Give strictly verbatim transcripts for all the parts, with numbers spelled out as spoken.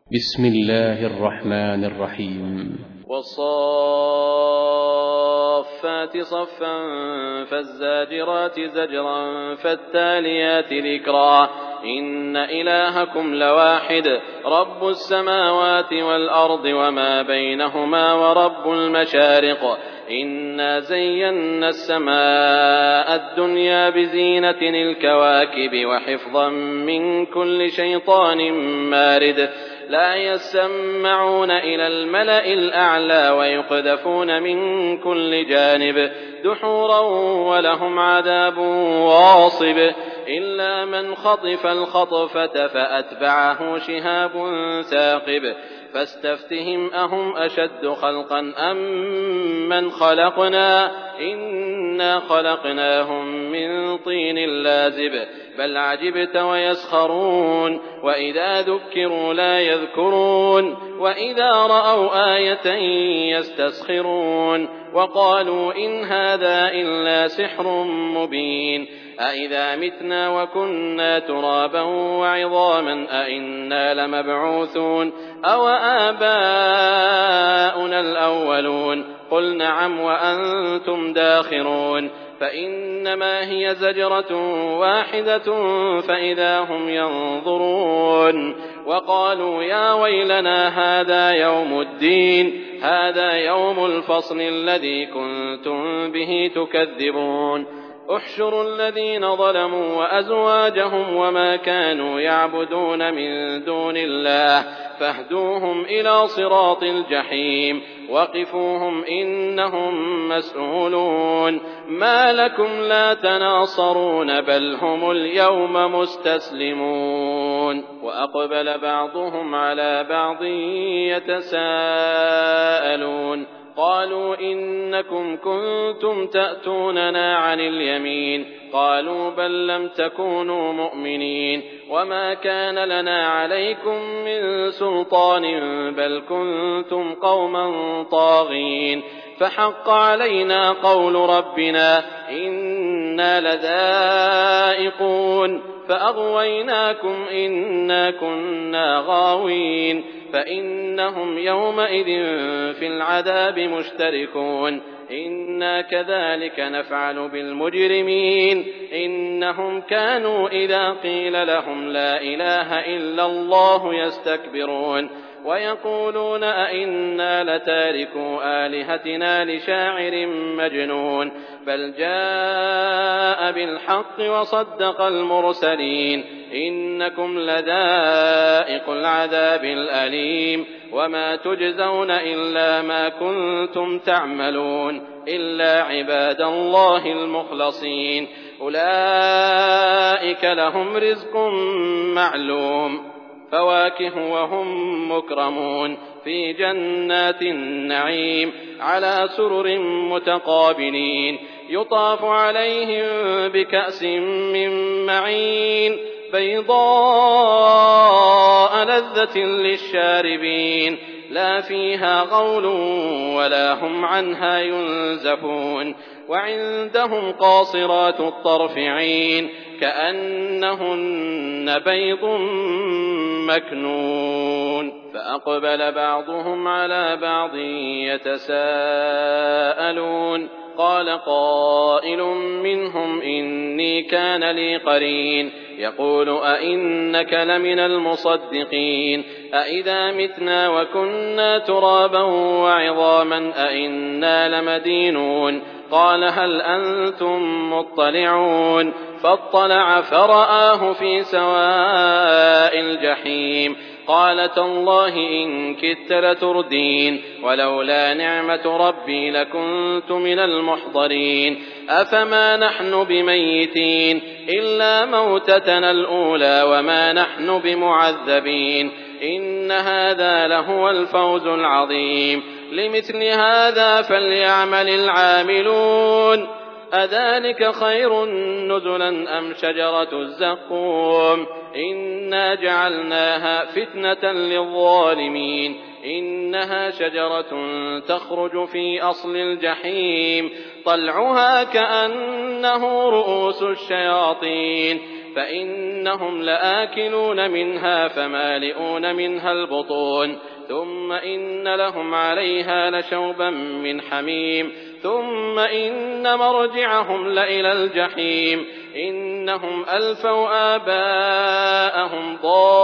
بسم الله الرحمن الرحيم. والصافات صفا فالزاجرات زجرا فالتاليات ذكرا إن إلهكم لواحد رب السماوات والأرض وما بينهما ورب المشارق إنا زينا السماء الدنيا بزينة الكواكب وحفظا من كل شيطان مارد لا يسمعون إلى الملأ الأعلى ويقذفون من كل جانب دحورا ولهم عذاب واصب إلا من خطف الخطفة فأتبعه شهاب ثاقب فاستفتهم أهم أشد خلقا أم من خلقنا إنا خلقناهم من طين لازب بل عجبت ويسخرون وإذا ذكروا لا يذكرون وإذا رأوا آية يستسخرون وقالوا إن هذا إلا سحر مبين أإذا متنا وكنا ترابا وعظاما أإنا لمبعوثون أو آباؤنا الأولون قل نعم وأنتم داخرون فإنما هي زجرة واحدة فإذا هم ينظرون وقالوا يا ويلنا هذا يوم الدين هذا يوم الفصل الذي كنتم به تكذبون احشروا الذين ظلموا وأزواجهم وما كانوا يعبدون من دون الله فاهدوهم إلى صراط الجحيم وقفوهم إنهم مسؤولون ما لكم لا تناصرون بل هم اليوم مستسلمون وأقبل بعضهم على بعض يتساءلون قالوا إنكم كنتم تأتوننا عن اليمين قالوا بل لم تكونوا مؤمنين وما كان لنا عليكم من سلطان بل كنتم قوما طاغين فحق علينا قول ربنا إنا لذائقون فأغويناكم إنا كنا غاوين فإنهم يومئذ في العذاب مشتركون إنا كذلك نفعل بالمجرمين إنهم كانوا إذا قيل لهم لا إله إلا الله يستكبرون ويقولون أئنا لتاركوا آلهتنا لشاعر مجنون بل جاء بالحق وصدق المرسلين إنكم لذائق العذاب الأليم وما تجزون إلا ما كنتم تعملون إلا عباد الله المخلصين أولئك لهم رزق معلوم فواكه وهم مكرمون في جنات النعيم على سرر متقابلين يطاف عليهم بكأس من معين بيضاء لذة للشاربين لا فيها غول ولا هم عنها ينزفون وعندهم قاصرات الطرف عين كأنهن بيض مكنون فأقبل بعضهم على بعض يتساءلون قال قائل منهم إني كان لي قرين يقول أئنك لمن المصدقين أئذا متنا وكنا ترابا وعظاما أئنا لمدينون قال هل أنتم مطلعون فاطلع فرآه في سواء الجحيم قال تالله إن كدت لتردين ولولا نعمة ربي لكنت من المحضرين أفما نحن بميتين إلا موتتنا الأولى وما نحن بمعذبين إن هذا لهو الفوز العظيم لمثل هذا فليعمل العاملون أذلك خير نزلا أم شجرة الزقوم إنا جعلناها فتنة للظالمين إنها شجرة تخرج في أصل الجحيم طلعها كأنه رؤوس الشياطين فإنهم لآكلون منها فمالئون منها البطون ثم إن لهم عليها لشوبا من حميم ثم إن مرجعهم لإلى الجحيم إنهم ألفوا آباءهم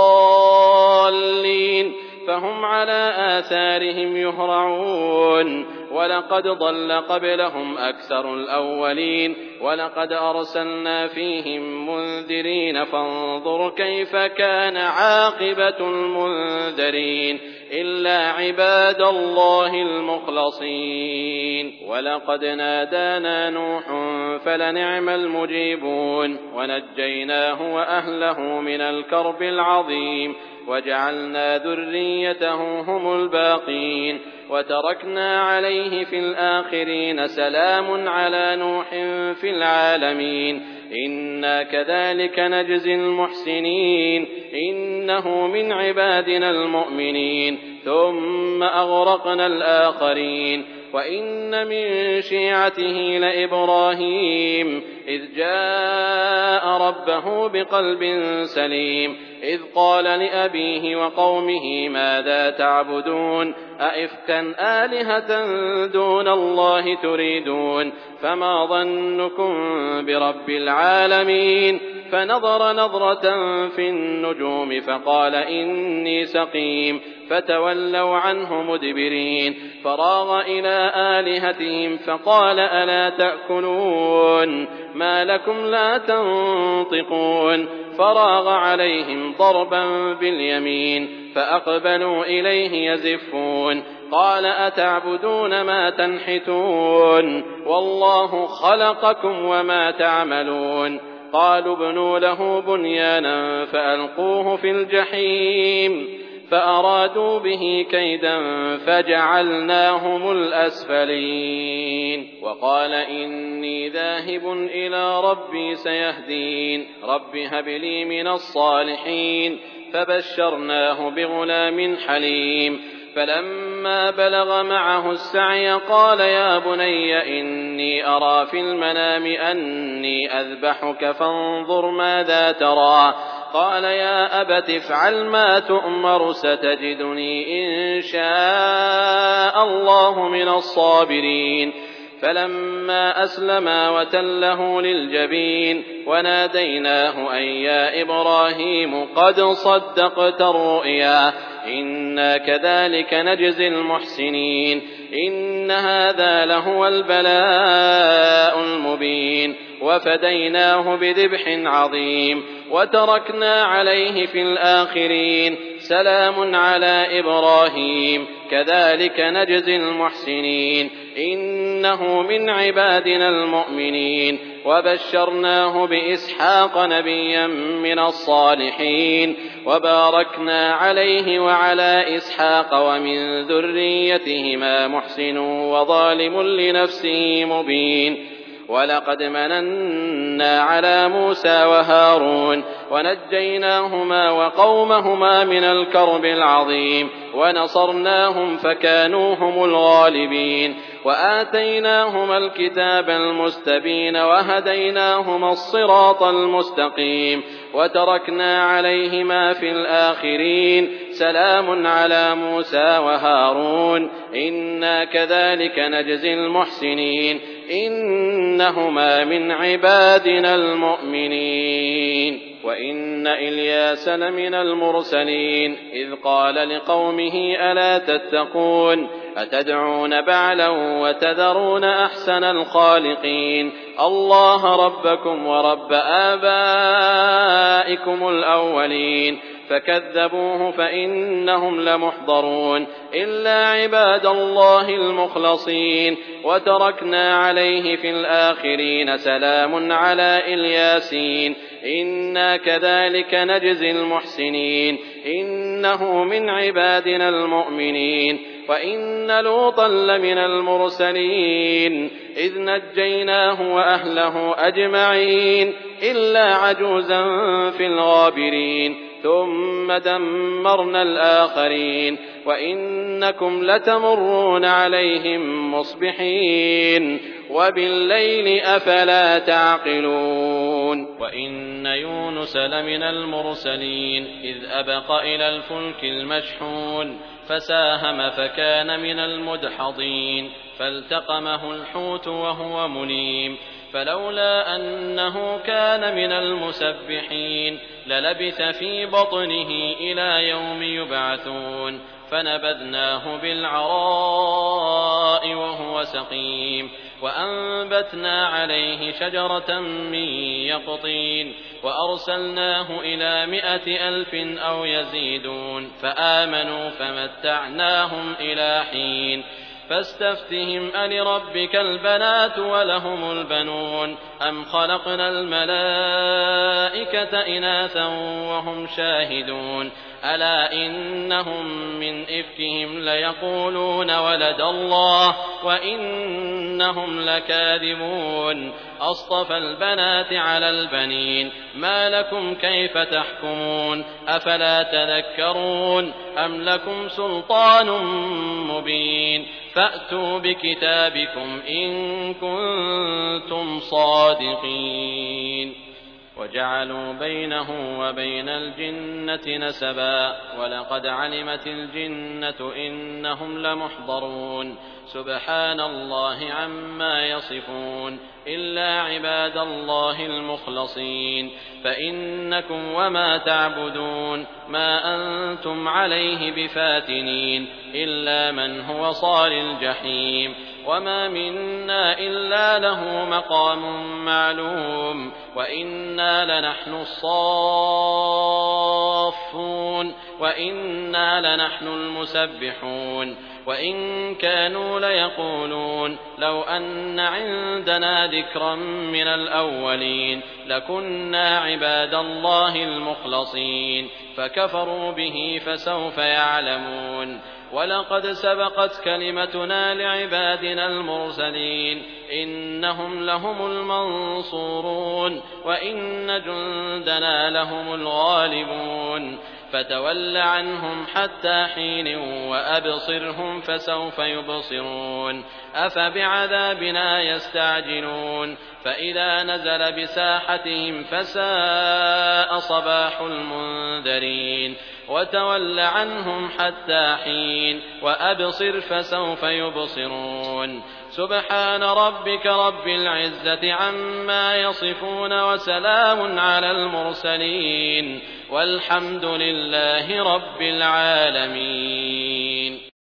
ضالين فهم على آثارهم يهرعون ولقد ضل قبلهم أكثر الأولين ولقد أرسلنا فيهم منذرين فانظر كيف كان عاقبة المنذرين إلا عباد الله المخلصين ولقد نادانا نوح فلنعم المجيبون ونجيناه وأهله من الكرب العظيم وجعلنا ذريته هم الباقين وتركنا عليه في الآخرين سلام على نوح في العالمين إنا كذلك نجزي المحسنين إنه من عبادنا المؤمنين ثم أغرقنا الآخرين وإن من شيعته لإبراهيم إذ جاء ربه بقلب سليم إذ قال لأبيه وقومه ماذا تعبدون أئفكا آلهة دون الله تريدون فما ظنكم برب العالمين فنظر نظرة في النجوم فقال إني سقيم فتولوا عنه مدبرين فراغ إلى آلهتهم فقال ألا تأكلون ما لكم لا تنطقون فراغ عليهم ضربا باليمين فأقبلوا إليه يزفون قال أتعبدون ما تنحتون والله خلقكم وما تعملون قالوا ابنوا له بنيانا فألقوه في الجحيم فأرادوا به كيدا فجعلناهم الأسفلين وقال إني ذاهب إلى ربي سيهدين رب هب لي من الصالحين فبشرناه بغلام حليم فلما بلغ معه السعي قال يا بني إني أرى في المنام أني أذبحك فانظر ماذا ترى قال يا أبت افعل ما تؤمر ستجدني إن شاء الله من الصابرين فلما أسلما وتله للجبين وناديناه أن يا إبراهيم قد صدقت الرؤيا إنا كذلك نجزي المحسنين إن هذا لهو البلاء المبين وفديناه بذبح عظيم وتركنا عليه في الآخرين سلام على إبراهيم كذلك نجزي المحسنين إنه من عبادنا المؤمنين وبشرناه بإسحاق نبيا من الصالحين وباركنا عليه وعلى إسحاق ومن ذريتهما محسن وظالم لنفسه مبين ولقد مننا على موسى وهارون ونجيناهما وقومهما من الكرب العظيم ونصرناهم فكانوا هم الغالبين وآتيناهما الكتاب المستبين وهديناهما الصراط المستقيم وتركنا عليهما في الآخرين سلام على موسى وهارون إنا كذلك نجزي المحسنين إنهما من عبادنا المؤمنين وإن إلياس لمن المرسلين إذ قال لقومه ألا تتقون أتدعون بعلا وتذرون أحسن الخالقين الله ربكم ورب آبائكم الأولين فكذبوه فإنهم لمحضرون إلا عباد الله المخلصين وتركنا عليه في الآخرين سلام على إلياسين إنا كذلك نجزي المحسنين إنه من عبادنا المؤمنين وإن لوطا لمن المرسلين إذ نجيناه وأهله أجمعين إلا عجوزا في الغابرين ثم دمرنا الآخرين وإنكم لتمرون عليهم مصبحين وبالليل أفلا تعقلون يعلمون وإن يونس لمن المرسلين إذ أبق إلى الفلك المشحون فساهم فكان من المدحضين فالتقمه الحوت وهو مليم فلولا أنه كان من المسبحين للبث في بطنه إلى يوم يبعثون فنبذناه بالعراء وهو سقيم وأنبتنا عليه شجرة من يقطين وأرسلناه إلى مائة ألف أو يزيدون فآمنوا فمتعناهم إلى حين فاستفتهم ألربك البنات ولهم البنون أم خلقنا الملائكة إناثا وهم شاهدون ألا إنهم من إفكهم ليقولون ولد الله وإنهم لكاذبون أصطفى البنات على البنين ما لكم كيف تحكمون أفلا تذكرون أم لكم سلطان مبين فأتوا بكتابكم إن كنتم صادقين وجعلوا بينه وبين الجنة نسبا ولقد علمت الجنة إنهم لمحضرون سبحان الله عما يصفون إلا عباد الله المخلصين فإنكم وما تعبدون ما أنتم عليه بفاتنين إلا من هو صال الجحيم وما منا إلا له مقام معلوم وإنا لنحن الصافون وإنا لنحن المسبحون وإن كانوا ليقولون لو أن عندنا ذكرا من الأولين لكنا عباد الله المخلصين فكفروا به فسوف يعلمون ولقد سبقت كلمتنا لعبادنا المرسلين إنهم لهم المنصورون وإن جندنا لهم الغالبون فتول عنهم حتى حين وأبصرهم فسوف يبصرون أفبعذابنا يستعجلون فإذا نزل بساحتهم فساء صباح المنذرين وتول عنهم حتى حين وأبصر فسوف يبصرون سبحان ربك رب العزة عما يصفون وسلام على المرسلين والحمد لله رب العالمين.